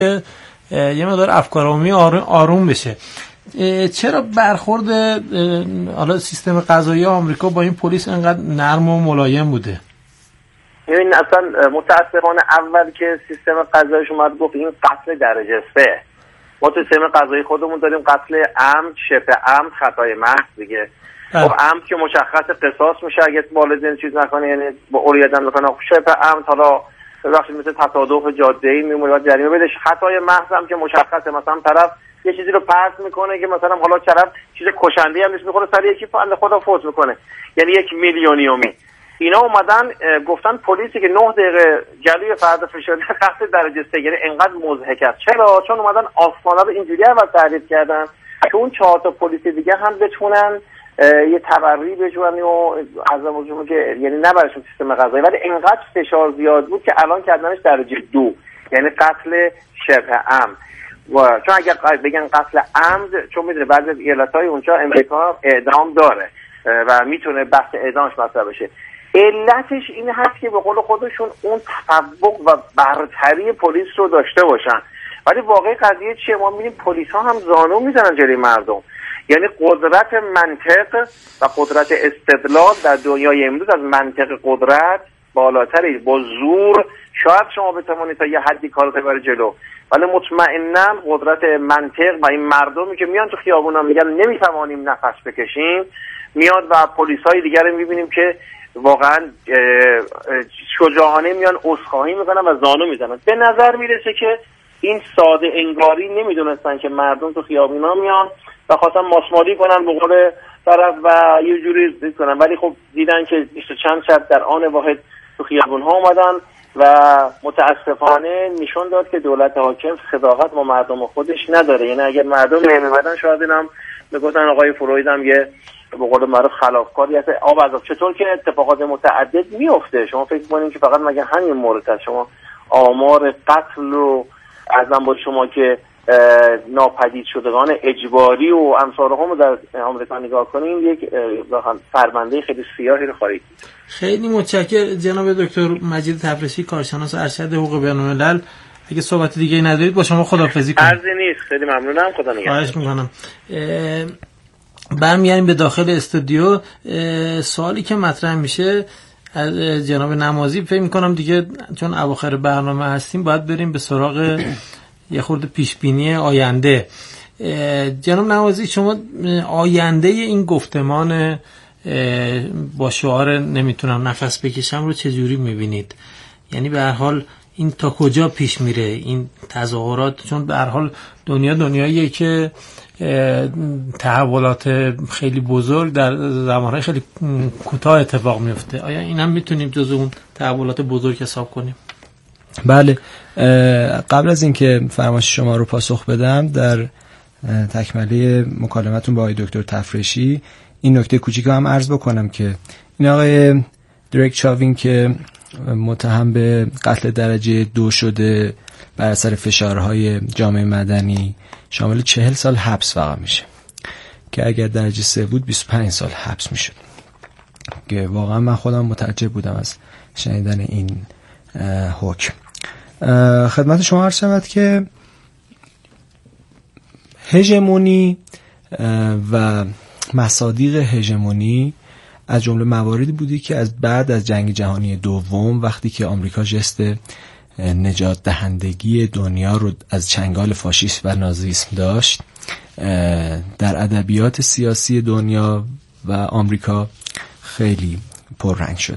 یه مقدار افکار عمومی آروم بشه. چرا برخورد حالا سیستم قضایی آمریکا با این پلیس انقدر نرم و ملایم بوده؟ این اصلا متاسفانه اول که سیستم قضاییش اومد گفت این قتل درجه 3. ما تو سیستم قضایی خودمون داریم قتل عمد، شبه عمد، خطای محض دیگه. خب عمد که مشخص قصاص میشه اگه والدین چیز نکنه، یعنی با اوریدن بکنه. شبه عمد حالا ببخشید مثل تصادف جاده‌ای میمونه و جریمه بده. خطای محض هم که مشخصه، مثلا طرف یه چیزی رو پرت میکنه که مثلا حالا طرف چیز کشنده هم نیست، میخوره سر یکی بنده خدا فوت میکنه، یعنی 1 میلیونیومی. اینا اومدن گفتن پلیسی که 9 دقیقه جلوی فرد فشاری قتل درجه 3، یعنی انقدر مضحک است. چرا؟ چون اومدن آسمانا رو اینجوری اول تعریف کردن که اون 4 تا پلیس دیگه هم بتونن یه تبری بجونن و از موضوعی که یعنی نبرشون سیستم قضایی، ولی انقدر فشار زیاد بود که الان کردنش درجه 2، یعنی قتل شبه عمد. چون اگر بگن قتل عمد، چون میدونه بعضی از ایالت‌های اونجا امریکا اعدام داره و میتونه بحث اعدامش مطرح بشه. علتش این هست که به قول خودشون اون تفوق و برتری پلیس رو داشته باشن، ولی واقعی قضیه چیه؟ ما می‌بینیم پلیس‌ها هم زانو میزنن جلوی مردم. یعنی قدرت منطق و قدرت استدلال در دنیای امروز از منطق قدرت بالاتره. با زور شاید شما بتوانید تا یه حدی کارو ببرید جلو، ولی مطمئناً قدرت منطق و این مردمی که میان تو خیابونا میگن نمیتوانیم نفس بکشیم، میاد و پلیسای دیگر رو میبینیم که واقعا شجاعانه میان عذرخواهی میکنن و زانو میزنن. به نظر میرسه که این ساده انگاری نمیدونستن که مردم تو خیابونا میان و خواستن ماسمالی کنن به قول طرف و یه جوری زید کنن، ولی خب دیدن که 20 چند شب در آن واحد تو خیابون ها اومدن و متاسفانه نشون داد که دولت حاکم صداقت با مردم خودش نداره. یعنی اگر مردم نمی‌اومدن شاید اینم میگفتن آقای فروید هم یه به قول معروف خلافکاری هست. آب چطور که اتفاقات متعدد میفته، شما فکر کنید که فقط مگه همین مورد هست؟ شما آمار قتل و ازم با شما که ناپدید شدگان اجباری و امثال هم در آمریکا نگاه کنیم، یک پرونده خیلی سیاهی رو خارید. خیلی متشکرم جناب دکتر مجید تفرشی، کارشناس ارشد حقوق بین‌الملل. اگه صحبت دیگه ندارید با شما خداحافظی کنم. عرضی نیست، خیلی ممنونم، خدا نگهدار. خواهش میکنم. برمیاریم به داخل استودیو. سوالی که مطرح میشه از جناب نمازی، فکر میکنم دیگه چون اواخر برنامه هستیم باید بریم به سراغ یه خورده پیشبینی آینده. جناب نوازی، شما آینده این گفتمان با شعار نمیتونم نفس بکشم رو چجوری میبینید؟ یعنی به هر حال این تا کجا پیش میره این تظاهرات؟ چون به هر حال دنیاییه که تحولات خیلی بزرگ در زمانهای خیلی کوتاه اتفاق میفته. آیا این هم میتونیم جزو اون تحولات بزرگ حساب کنیم؟ بله. قبل از اینکه فرمایش شما رو پاسخ بدم، در تکمله مکالمتون با آقای دکتر تفرشی این نکته کوچیک هم عرض بکنم که این آقای دریک چاوین که متهم به قتل درجه 2 شده بر اثر فشارهای جامعه مدنی، شامل 40 سال حبس فقط میشه که اگر درجه 3 بود 25 سال حبس میشد، که واقعا من خودم متعجب بودم از شنیدن این حکم. خدمت شما عرض شود که هژمونی و مصادیق هژمونی از جمله مواردی بودی که از بعد از جنگ جهانی دوم، وقتی که آمریکا جست نجات دهندگی دنیا رو از چنگال فاشیسم و نازیسم داشت، در ادبیات سیاسی دنیا و آمریکا خیلی پررنگ شد.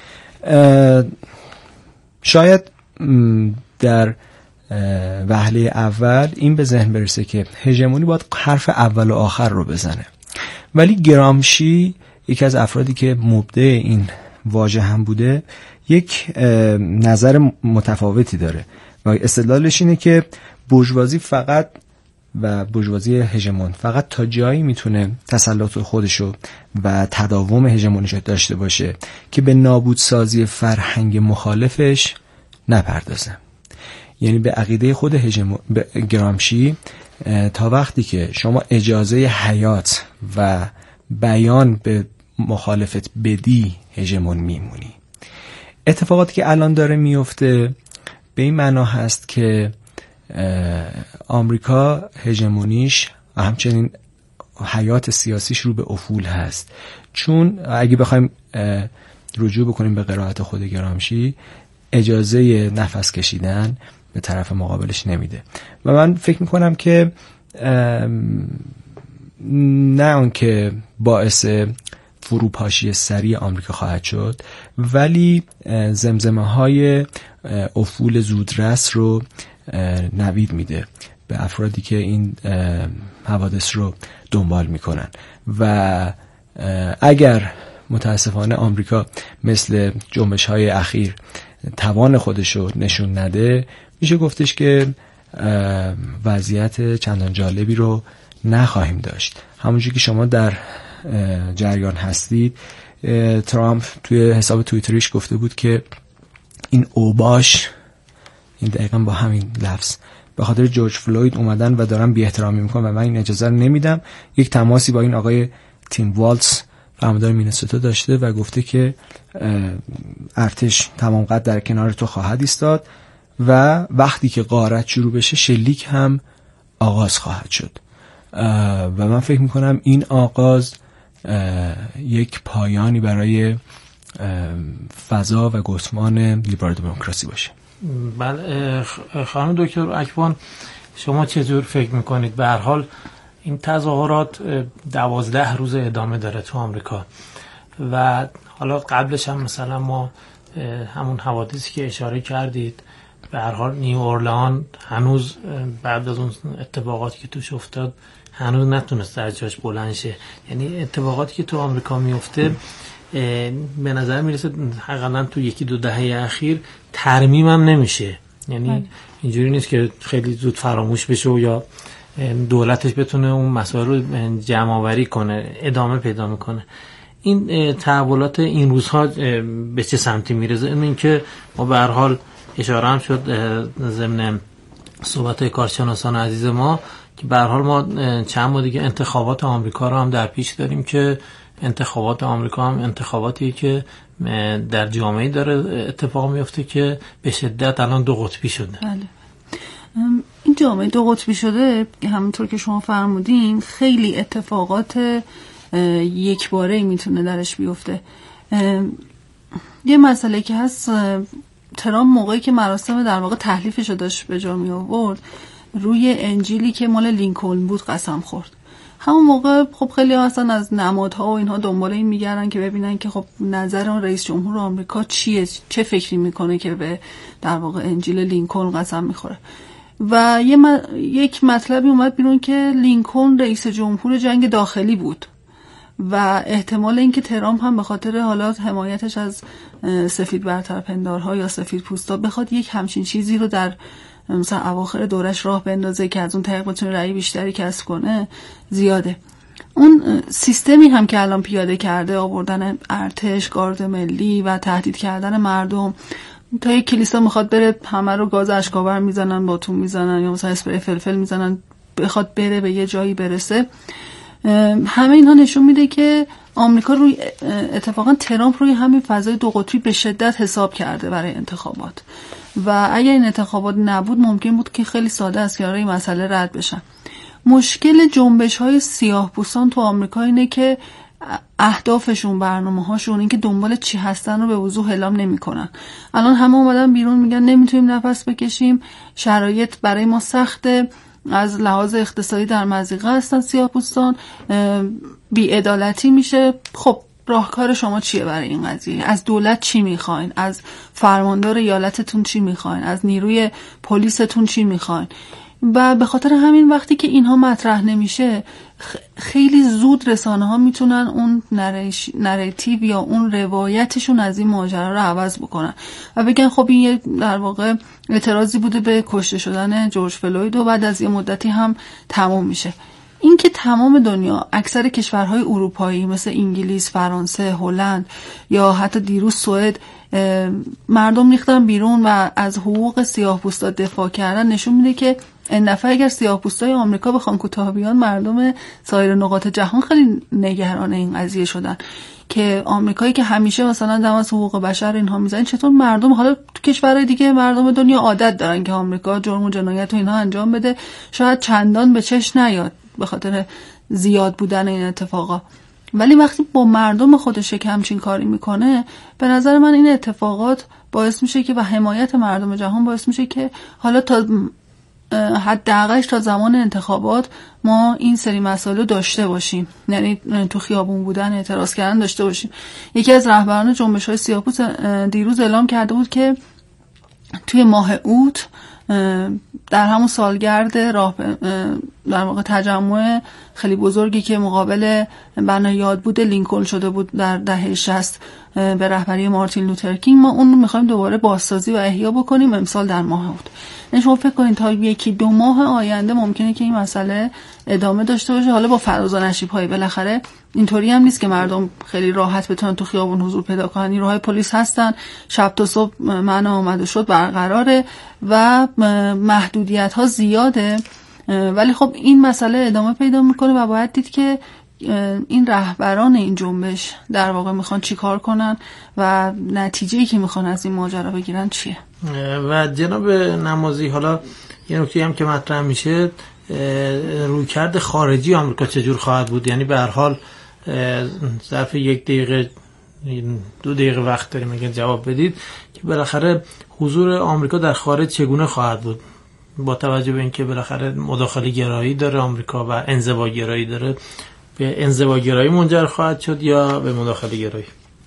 شاید در وهله اول این به ذهن برسه که هژمونی باید حرف اول و آخر رو بزنه، ولی گرامشی، یکی از افرادی که مبدع این واژه هم بوده، یک نظر متفاوتی داره و استدلالش اینه که بورژوازی فقط و بورژوازی هژمون فقط تا جایی میتونه تسلط خودشو و تداوم هژمونیشو داشته باشه که به نابودسازی فرهنگ مخالفش نپردازه. یعنی به عقیده خود گرامشی تا وقتی که شما اجازه حیات و بیان به مخالفت بدی هژمون میمونی. اتفاقاتی که الان داره میفته به این معنا هست که آمریکا هژمونیش و همچنین حیات سیاسیش رو به افول هست. چون اگه بخوایم رجوع بکنیم به قرائت خود گرامشی، اجازه نفس کشیدن به طرف مقابلش نمیده و من فکر میکنم که نه اون که باعث فروپاشی سریع آمریکا خواهد شد، ولی زمزمه های افول زودرس رو نوید میده به افرادی که این حوادث رو دنبال میکنن و اگر متاسفانه آمریکا مثل جنبش های اخیر توان خودش رو نشون نده، میشه گفتش که وضعیت چندان جالبی رو نخواهیم داشت. همونجوری که شما در جریان هستید، ترامپ توی حساب توییتریش گفته بود که این اوباش، این دقیقا با همین لفظ، به خاطر جورج فلوید اومدن و دارن بی احترامی میکنن و من این اجازه رو نمیدم. یک تماسی با این آقای تیم والتز فرماندار مینسوتا داشته و گفته که ارتش تمام قد در کنار تو خواهد ایستاد و وقتی که غارت شروع بشه شلیک هم آغاز خواهد شد و من فکر میکنم این آغاز یک پایانی برای فضا و گستمان لیبرال دموکراسی باشه. بله خانم دکتر اکبان، شما چطور فکر میکنید؟ به هر حال این تظاهرات 12 روز ادامه داره تو آمریکا و حالا قبلش هم مثلا ما همون حوادثی که اشاره کردید، به هر حال نیو اورلئان هنوز بعد از اون اتفاقاتی که توش افتاد هنوز نتونست در جاش بلند شه. یعنی اتفاقاتی که تو آمریکا میفته به نظر میرسه حقیقتا تو یکی دو دهه اخیر ترمیم هم نمیشه. یعنی اینجوری نیست که خیلی زود فراموش بشه و یا دولتش بتونه اون مسائل رو جمع آوری کنه، ادامه پیدا میکنه. این تحولات این روزها به چه سمتی میرسه؟ این که ما به هر حال اشاره هم شد ضمن صحبت‌های کارشناسان عزیز ما که به هر حال ما چند ماه دیگه انتخابات آمریکا رو هم در پیش داریم که انتخابات آمریکا هم انتخاباتیه که در جامعه داره اتفاق میفته که به شدت الان دو قطبی شده. بله. این جامعه دو قطبی شده همونطور که شما فرمودین خیلی اتفاقات یک باره میتونه درش بیفته. یه مسئله که هست، ترامپ موقعی که مراسم در واقع تحلیفش رو داشت به جا می آورد روی انجیلی که مال لینکلن بود قسم خورد. همون موقع خب خیلی هستن از نمادها و اینها دنبال این میگردن که ببینن که خب نظر اون رئیس جمهور آمریکا چیه، چه فکری میکنه که به در واقع انجیل لینکلن قسم میخوره. و یک مطلبی اومد بیرون که لینکلن رئیس جمهور جنگ داخلی بود و احتمال اینکه ترامپ هم به خاطر حالا حمایتش از سفید برترپندارها یا سفید پوستا بخواد یک همچین چیزی رو در مثلا اواخر دورش راه بندازه که از اون طریق بتونه رأی بیشتری کسب کنه زیاده. اون سیستمی هم که الان پیاده کرده، آوردن ارتش، گارد ملی و تهدید کردن مردم، تا یک کلیسا میخواد بره همه رو گاز اشکاور میزنن، باتون میزنن یا مثلا اسپری فلفل میزنن، بخواد بره به یه جایی برسه. همه اینها نشون میده که آمریکا روی اتفاقا ترامپ روی همین فضای دو قطبی به شدت حساب کرده برای انتخابات و اگر این انتخابات نبود ممکن بود که خیلی ساده است که این مسئله رد بشن. مشکل جنبش‌های سیاه‌پوستان تو آمریکا اینه که اهدافشون، برنامه‌هاشون، اینکه دنبال چی هستن رو به وضوح اعلام نمی‌کنن. الان همه اومدن بیرون میگن نمیتونیم نفس بکشیم، شرایط برای ما سخته، از لحاظ اقتصادی در مضیقه هستن سیاه‌پوستان، بی‌عدالتی میشه. خب راهکار شما چیه برای این قضیه؟ از دولت چی میخواین؟ از فرماندار ایالتتون چی میخواین؟ از نیروی پلیستون چی میخواین؟ و به خاطر همین وقتی که اینها مطرح نمیشه خیلی زود رسانه ها میتونن اون نریتیو یا اون روایتشون از این ماجرا رو عوض بکنن و بگن خب این در واقع اعتراضی بوده به کشته شدن جورج فلوید و بعد از یه مدتی هم تمام میشه. این که تمام دنیا، اکثر کشورهای اروپایی مثل انگلیس، فرانسه، هلند یا حتی دیروز سوئد مردم ریختن بیرون و از حقوق سیاه‌پوستا دفاع کردن، نشون میده که این دفعه اگر سیاه‌پوستای آمریکا بخوان کوتاه بیان، مردم سایر نقاط جهان خیلی نگران این قضیه شدن. که آمریکایی که همیشه مثلا دم از حقوق بشر اینها میزنه، چطور مردم حالا تو کشورهای دیگه مردم دنیا عادت دارن که آمریکا جرم و جنایت و اینها انجام بده، شاید چندان به چشم نیاد به خاطر زیاد بودن این اتفاقا، ولی وقتی با مردم خودش یک همچین کاری میکنه، به نظر من این اتفاقات باعث میشه که و حمایت مردم جهان باعث میشه که حالا تا حداقلش تا زمان انتخابات ما این سری مسائل داشته باشیم، یعنی تو خیابون بودن، اعتراض کردن داشته باشیم. یکی از رهبران جنبش‌های سیاه‌پوست دیروز اعلام کرده بود که توی ماه اوت در همون سالگرد در واقع تجمع خیلی بزرگی که مقابل بنا یادبود لینکلن شده بود در دهه 60 به رهبری مارتین لوتر کینگ، ما اون رو می‌خوایم دوباره بازسازی و احیا بکنیم امسال در ماه اوت. یعنی شما فکر کنید تا 1-2 ماه آینده ممکنه که این مسئله ادامه داشته باشه، حالا با فراز و نشیب‌های. بالاخره اینطوری هم نیست که مردم خیلی راحت بتونن تو خیابون حضور پیدا کنن، نیروهای پلیس هستن، شب تا صبح منع آمد و شد برقراره و محدودیت‌ها زیاده، ولی خب این مسئله ادامه پیدا میکنه و باید دید که این رهبران این جنبش در واقع میخوان چی کار کنن و نتیجه‌ای که میخوان از این ماجرا بگیرن چیه. و جناب نمازی، حالا یه نکته هم که مطرح میشه، رویکرد خارجی آمریکا چجور خواهد بود؟ یعنی به هر حال ظرف 1 دقیقه 2 دقیقه وقت داریم اگه جواب بدید که بالاخره حضور آمریکا در خارج چگونه خواهد بود، با توجه به اینکه بالاخره مداخله گرایی داره آمریکا و انزواگرایی داره، به انزواگرایی منجر خواهد شد یا به مداخله گرایی؟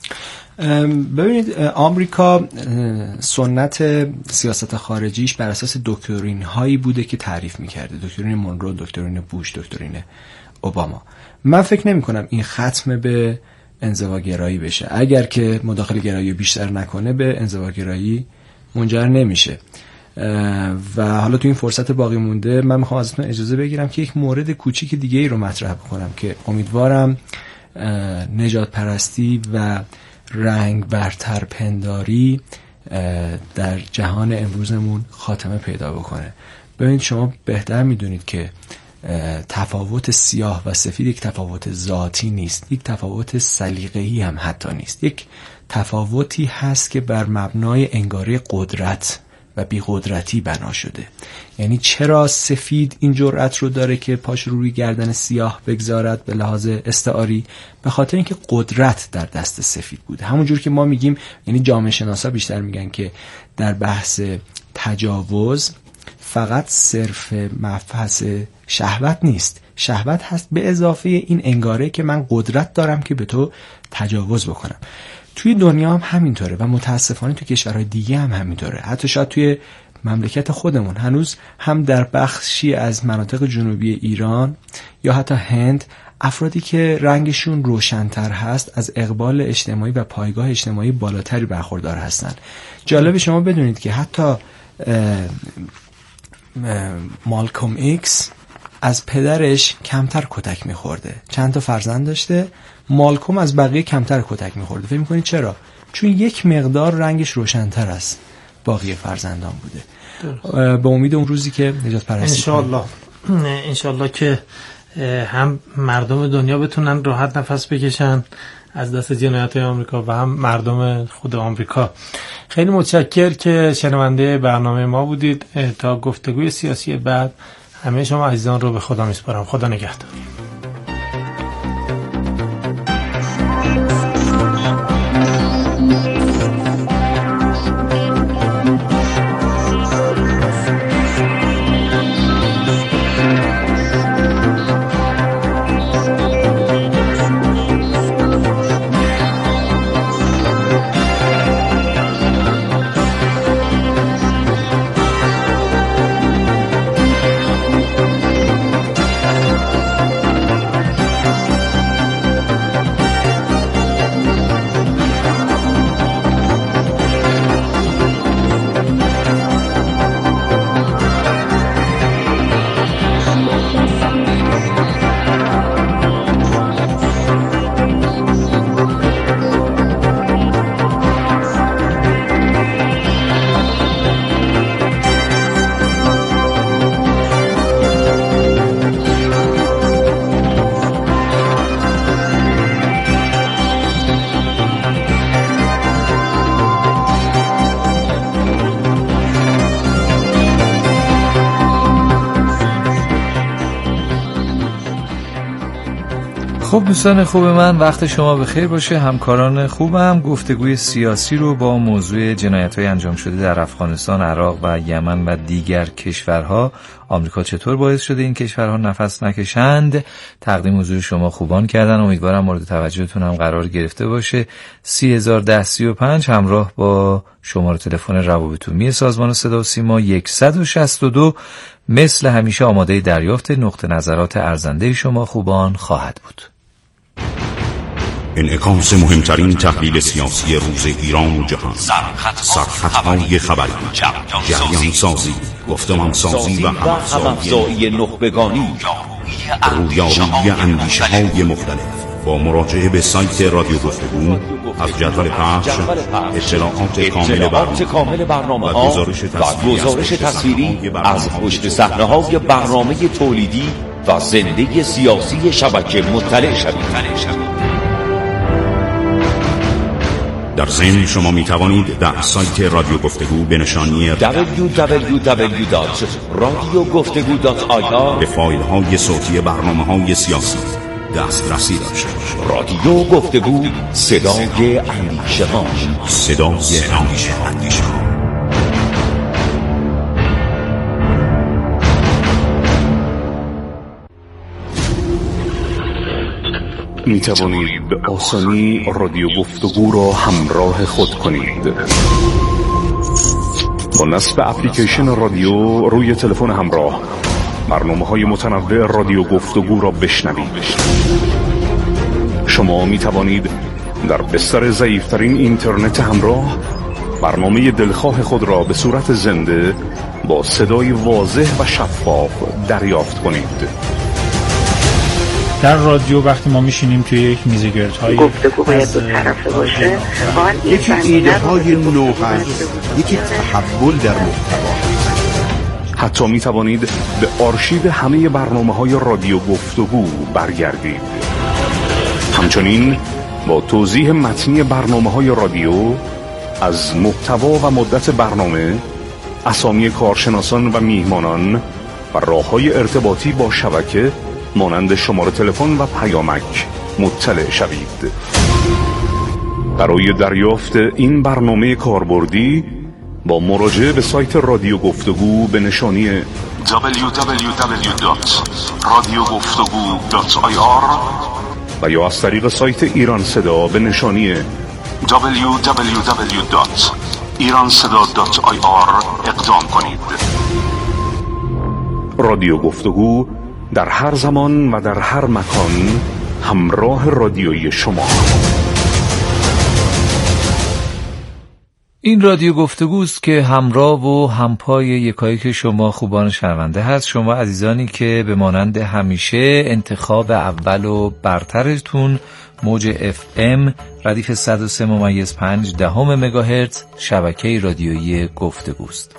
ببینید، آمریکا سنت سیاست خارجیش بر اساس دکترین هایی بوده که تعریف میکرده، دکترین مونرو، دکترین بوش، دکترین اوباما. من فکر نمی کنم این ختم به انزواگرایی بشه. اگر که مداخله گرایی بیشتر نکنه به انزواگرایی منجر نمیشه. و حالا تو این فرصت باقی مونده من میخوام ازتون اجازه بگیرم که یک مورد کوچیک دیگه ای رو مطرح بکنم که امیدوارم نجات پرستی و رنگ برتر پنداری در جهان امروزمون خاتمه پیدا بکنه. ببینید، شما بهتر میدونید که تفاوت سیاه و سفید یک تفاوت ذاتی نیست، یک تفاوت سلیقه‌ای هم حتی نیست، یک تفاوتی هست که بر مبنای انگاره قدرت و بی قدرتی بنا شده. یعنی چرا سفید این جرأت رو داره که پاش روی گردن سیاه بگذارد به لحاظ استعاری؟ به خاطر اینکه قدرت در دست سفید بوده. همونجور که ما میگیم، یعنی جامعه شناسا بیشتر میگن که در بحث تجاوز فقط صرف مبحث شهوت نیست، شهوت هست به اضافه این انگاره که من قدرت دارم که به تو تجاوز بکنم. توی دنیا هم همینطوره و متاسفانه توی کشورهای دیگه هم همینطوره. حتی شاید توی مملکت خودمون هنوز هم در بخشی از مناطق جنوبی ایران یا حتی هند، افرادی که رنگشون روشن‌تر هست از اقبال اجتماعی و پایگاه اجتماعی بالاتری برخوردار هستن. جالب شما بدونید که حتی مالکوم ایکس از پدرش کمتر کتک میخورده، چند تا فرزند داشته، مالکوم از بقیه کمتر کتک میخورده. فکر میکنید چرا؟ چون یک مقدار رنگش روشن‌تر از باقی فرزندان بوده. به امید اون روزی که نجات پرستی انشالله که هم مردم دنیا بتونن راحت نفس بکشن از دست جنایت‌های آمریکا و هم مردم خود آمریکا. خیلی متشکر که شنونده برنامه ما بودید. تا گفتگوی سیاسی بعد همه شما عزیزان رو به خدا میسپارم. خدا نگهدار. خب دوستان خوب من، وقت شما بخیر باشه. همکاران خوبم گفتگوی سیاسی رو با موضوع جنایت‌های انجام شده در افغانستان، عراق و یمن و دیگر کشورها، آمریکا چطور باعث شده این کشورها نفس نکشند، تقدیم حضور شما خوبان کردن. امیدوارم مورد توجهتون هم قرار گرفته باشه. 301035 همراه با شماره تلفن روابط عمومی سازمان صدا و سیما 162 مثل همیشه آماده دریافت نقطه نظرات ارزنده شما خوبان خواهد بود. انعکاس مهمترین تحلیل سیاسی روز ایران و جهان، سرخطهای خبری، جریان سازی، گفتمان سازی و همافزایی نخبگانی، رویارویی اندیشه های مختلف با مراجعه به سایت رادیو گفتگو از جدول پخش، اطلاعات کامل برنامه ها و گزارش تصویری از پشت صحنه های برنامه تولیدی و زنده سیاسی شبکه مطلع شوید. در ضمن شما می توانید در سایت رادیو گفتگو به نشانی www.radiogoftegu.ir به فایل های صوتی برنامه های سیاسی دسترسی داشته باشید. رادیو گفتگو، صدای اندیشه‌ها، صدای اندیشه‌ها. می توانید به آسانی رادیو گفتگو را همراه خود کنید. با نصب اپلیکیشن رادیو روی تلفن همراه برنامه‌های متنوع رادیو گفتگو را بشنوید. شما می توانید در بستر ضعیف‌ترین اینترنت همراه برنامه دلخواه خود را به صورت زنده با صدای واضح و شفاف دریافت کنید. در رادیو وقتی ما میشینیم توی یک میز گردهای گفتگو باید دو طرفه باشه. یکی ایده های نو هست، یکی تحول در محتوا. حتی می توانید به آرشیو همه برنامه‌های رادیو گفتگو برگردید. همچنین با توضیح متنی برنامه‌های رادیو از محتوا و مدت برنامه، اسامی کارشناسان و میهمانان و راه‌های ارتباطی با شبکه مانند شماره تلفن و پیامک مطلع شوید. برای دریافت این برنامه کاربردی با مراجعه به سایت رادیو گفتگو به نشانی www.radiogoftegu.ir و یا از طریق سایت ایران صدا به نشانی www.iranseda.ir اقدام کنید. رادیو گفتگو در هر زمان و در هر مکان همراه رادیویی شما. این رادیو گفتگوست که همراه و همپای یکایک شما خوبان شنونده هست. شما عزیزانی که به مانند همیشه انتخاب اول و برترتون موج FM ردیف 103.5 مگاهرتز شبکه رادیویی گفتگوست.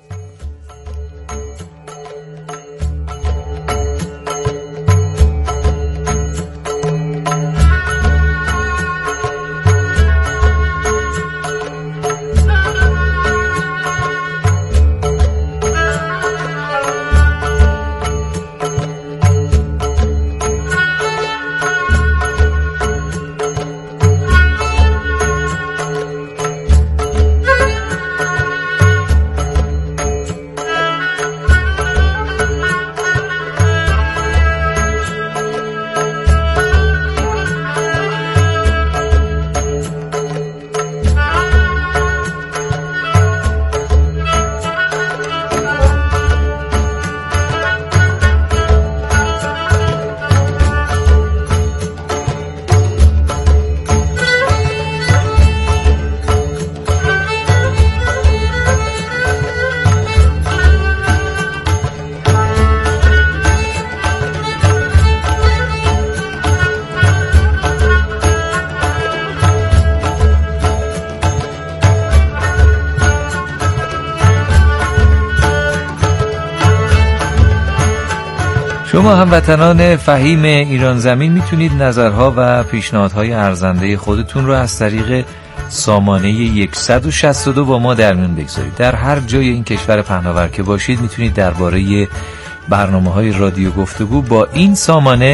شما هموطنان فهیم ایران زمین میتونید نظرها و پیشنهادهای ارزنده خودتون رو از طریق سامانه 162 با ما در میون بگذارید. در هر جای این کشور پهناور که باشید میتونید درباره برنامه‌های رادیو گفتگو با این سامانه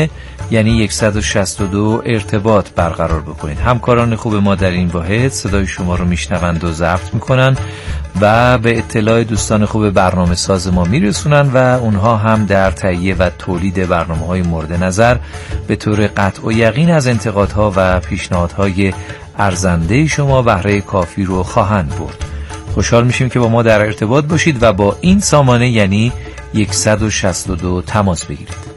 یعنی 162 ارتباط برقرار بکنید. همکاران خوب ما در این واحد صدای شما رو میشنوند و ضبط میکنن و به اطلاع دوستان خوب برنامه ساز ما میرسونن و اونها هم در تهیه و تولید برنامه‌های مورد نظر به طور قطع و یقین از انتقادها و پیشنهادهای ارزنده شما بهره کافی رو خواهند برد. خوشحال میشیم که با ما در ارتباط باشید و با این سامانه یعنی 162 تماس بگیرید.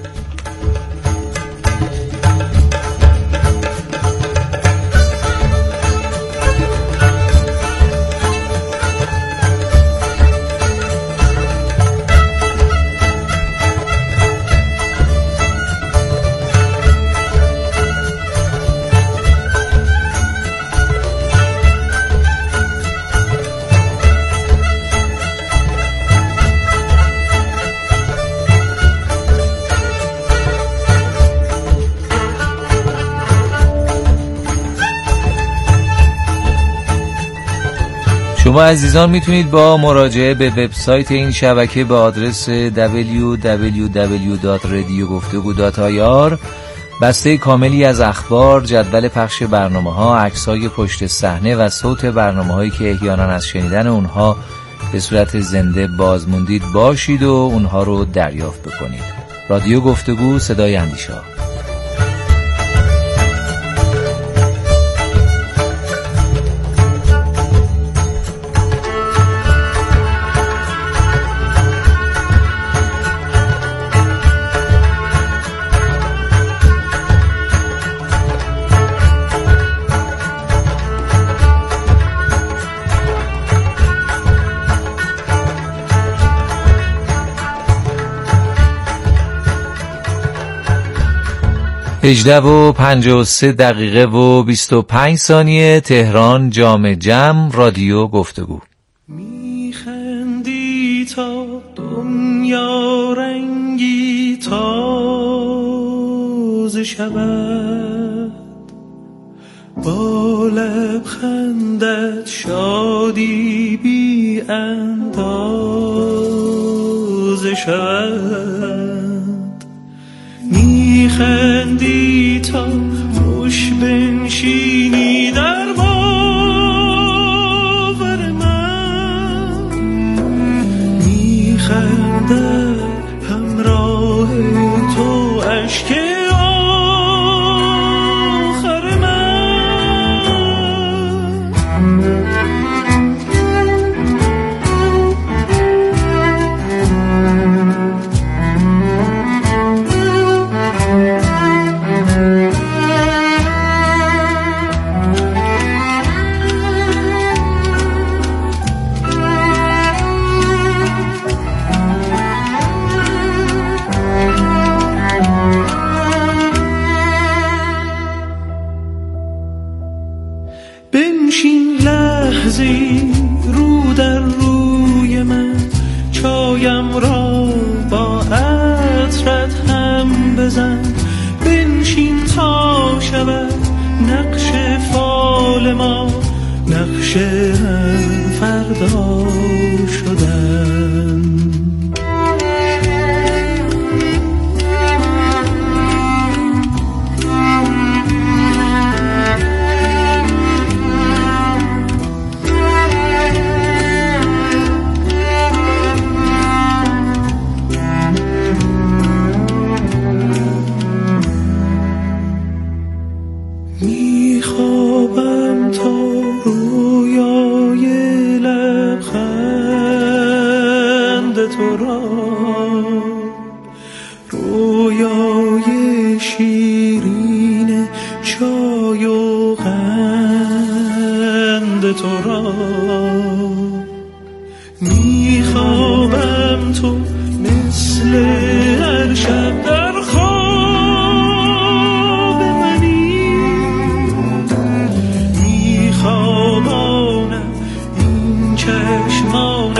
شما عزیزان میتونید با مراجعه به وبسایت این شبکه به آدرس www.radiogoftego.ir بسته کاملی از اخبار، جدول پخش برنامه‌ها، عکس‌های پشت صحنه و صوت برنامه‌هایی که احیانا از شنیدن اونها به صورت زنده بازموندید باشید و اونها رو دریافت بکنید. رادیو گفتگو، صدای اندیشه. هجده و 53 دقیقه و 25 ثانیه تهران، جام جم، رادیو گفتگو. میخندی تا دنیا رنگی تازه شود، با لبخندت شادی بی اندازه شود. میخندی تا خوش بنشینی در باور من، میخندد همراه تو اشک آخر من. بنشین لحظی رو در روی من، چایم را با عطرت هم بزن. بنشین تا شود نقش فال ما، نقش هم فردا شدن. میخوابم تا رویای لبخند تو را، رویای شیرین چای و قند تو را. میخوابم تو مثل هر شب در خواب منی، میخوابانم این چشمان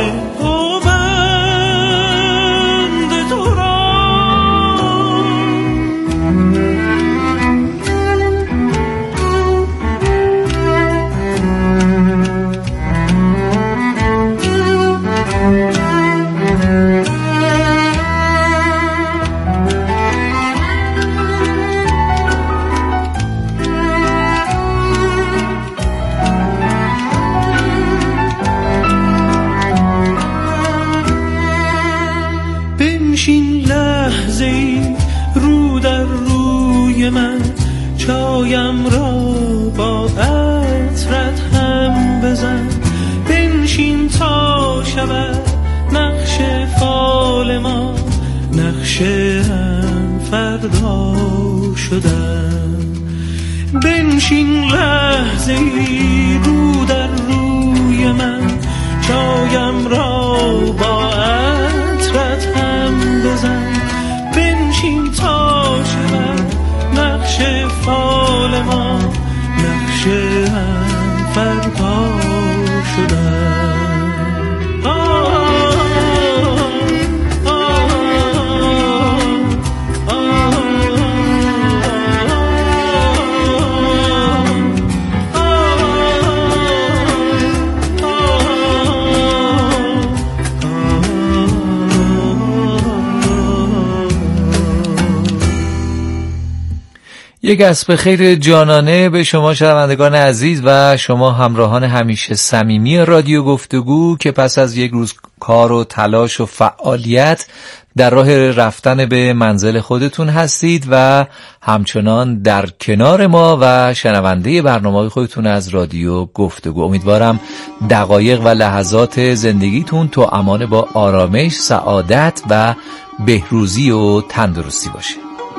پابند تو را. بنشین لحظه‌ای رو در روی من، چایم را با عطرت هم بزن. بنشین تا شود نقش فال ما، نقش هم فردا شدن. بنشین لحظه‌ای رو در روی من، چایم را با عطرت هم بزن. بنشین تا شود نقش فال ما، نقش هم فردا شدن. یک عصر خیر جانانه به شما شنوندگان عزیز و شما همراهان همیشه صمیمی رادیو گفتگو که پس از یک روز کار و تلاش و فعالیت در راه رفتن به منزل خودتون هستید و همچنان در کنار ما و شنونده برنامه خودتون از رادیو گفتگو. امیدوارم دقایق و لحظات زندگیتون تو امان با آرامش، سعادت و بهروزی و تندرستی باشه.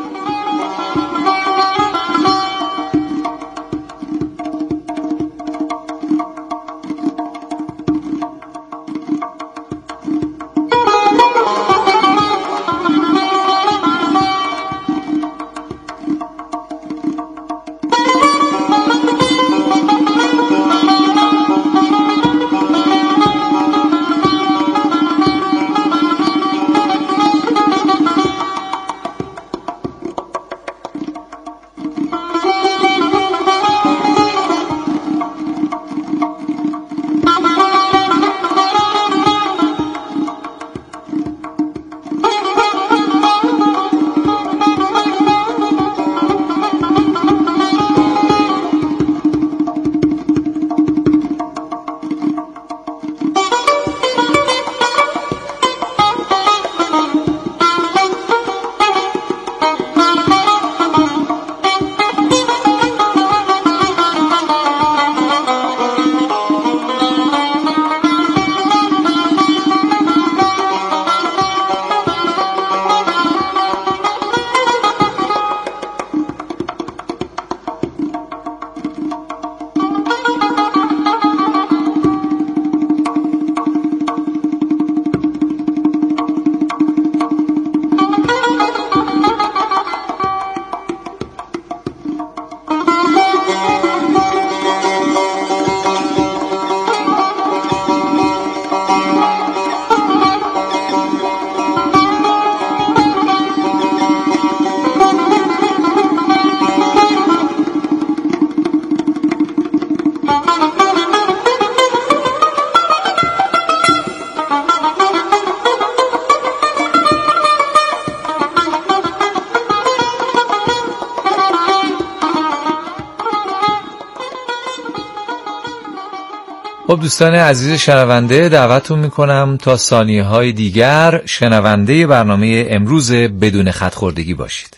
خب دوستان عزیز شنونده، دعوتتون میکنم تا ثانیه‌های دیگر شنونده برنامه امروز بدون خط خوردگی باشید.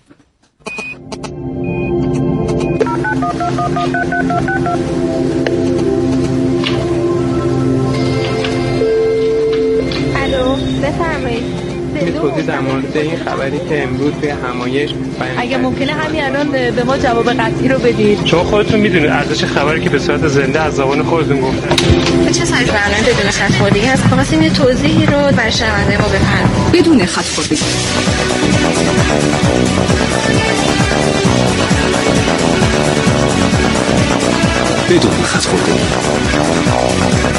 الو، بفرمایید. توضیح در مورد این خبری که امروز توی همایش اگه ممکنه همین الان به ما جواب قطعی رو بدید، چون خودتون میدونید ارزش خبری که به صورت زنده از زبان خودتون گفتن. چه سایت برنامه بدون خط خوردگی هست؟ خواستیم یه توضیحی رو برای شنونده ما بفرمایید. بدون خط خوردگی. بدون خط خوردگی.